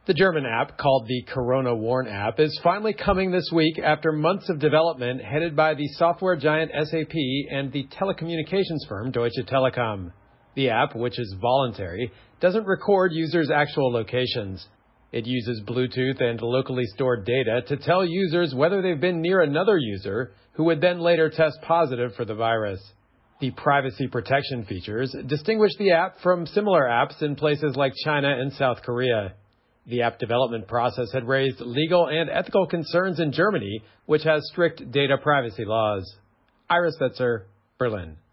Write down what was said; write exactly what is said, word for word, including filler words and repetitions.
The German app, called the Corona Warn app, is finally coming this week after months of development headed by the software giant S A P and the telecommunications firm Deutsche Telekom. The app, which is voluntary, doesn't record users' actual locations. It uses Bluetooth and locally stored data to tell users whether they've been near another user who would then later test positive for the virus. The privacy protection features distinguish the app from similar apps in places like China and South Korea. The app development process had raised legal and ethical concerns in Germany, which has strict data privacy laws. Iris Fetzer, Berlin.